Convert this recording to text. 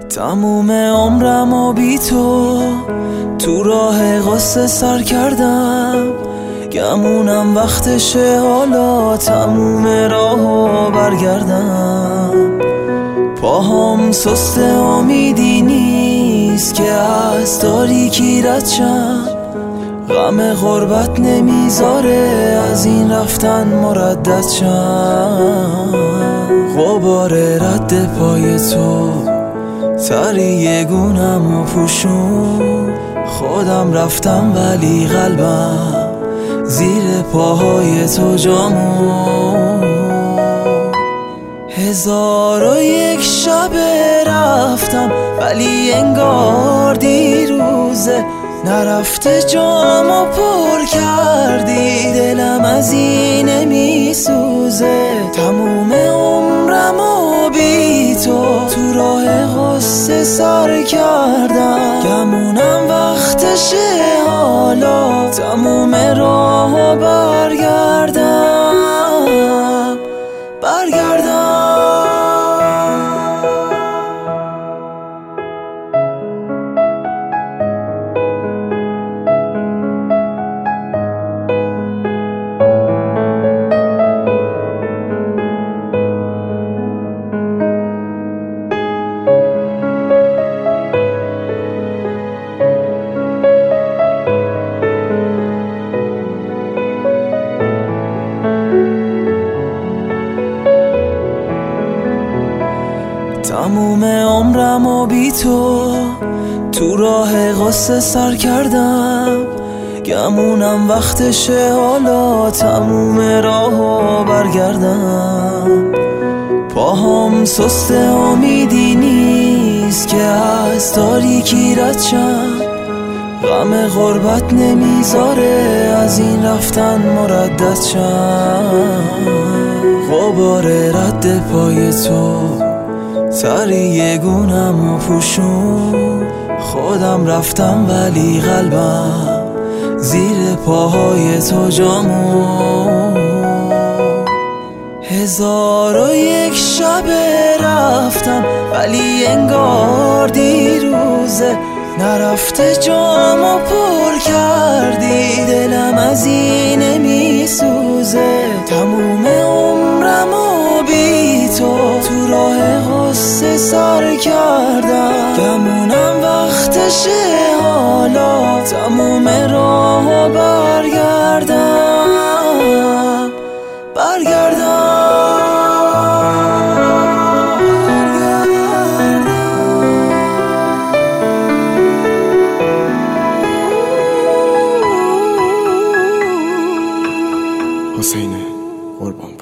تموم عمرمو بی تو راه قصه سر کردم. گمونم وقتشه حالا تموم راهو برگردم. پاهم سست امیدی نیست که از تاریکی رد شم. غم غربت نمیذاره از این رفتن مردد شم. غبار رد پای تو سری گونم و پوشون. خودم رفتم ولی قلبم زیر پاهای تو جامون. 1001 شب رفتم ولی انگار دیروزه. نرفته جامو پر کردی دلم از این نمیسوزه. تموم عمرمو بی تو راه غصه سر کردم. گمونم وقتشه حالا تموم راهو برگردم. تموم عمرمو بی تو راه قصه سر کردم. گمونم وقتشه حالا تموم راهو برگردم. پاهم سست امیدی نیست که از تاریکی رد شم. غم غربت نمیذاره از این رفتن مردد شم. غبار رد پای تو سری گونم و پوشون. خودم رفتم ولی قلبم زیر پاهای تو جامون. 1001 شب رفتم ولی انگار دیروزه. نرفته جامو پر کردی دلم از این نمیسوزه. تموم عمرمو بی تو راه غصه سر کردم. گمونم وقتشه حالا تموم راهو برگردم. حسین قربان.